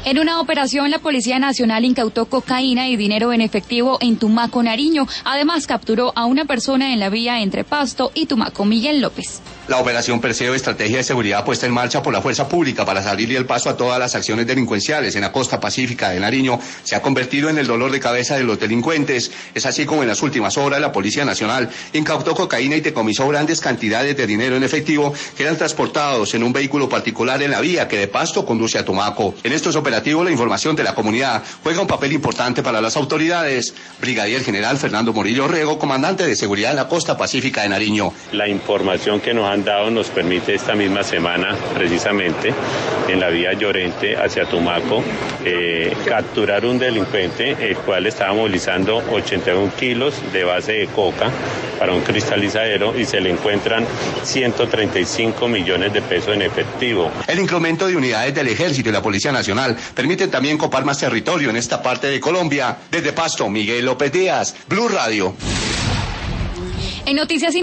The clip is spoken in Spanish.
En una operación, la Policía Nacional incautó cocaína y dinero en efectivo en Tumaco, Nariño. Además, capturó a una persona en la vía entre Pasto y Tumaco. Miguel López. La operación Perseo, estrategia de seguridad puesta en marcha por la fuerza pública para abrirle el paso a todas las acciones delincuenciales en la costa pacífica de Nariño, se ha convertido en el dolor de cabeza de los delincuentes. Es así como en las últimas horas la Policía Nacional incautó cocaína y decomisó grandes cantidades de dinero en efectivo que eran transportados en un vehículo particular en la vía que de Pasto conduce a Tumaco. En estos operativos la información de la comunidad juega un papel importante para las autoridades. Brigadier General Fernando Morillo Rego, comandante de seguridad en la costa pacífica de Nariño. La información que nos han dado nos permite esta misma semana, precisamente, en la vía Llorente hacia Tumaco, capturar un delincuente, el cual estaba movilizando 81 kilos de base de coca para un cristalizadero y se le encuentran 135 millones de pesos en efectivo. El incremento de unidades del Ejército y la Policía Nacional permite también copar más territorio en esta parte de Colombia. Desde Pasto, Miguel López Díaz, Blue Radio. En noticias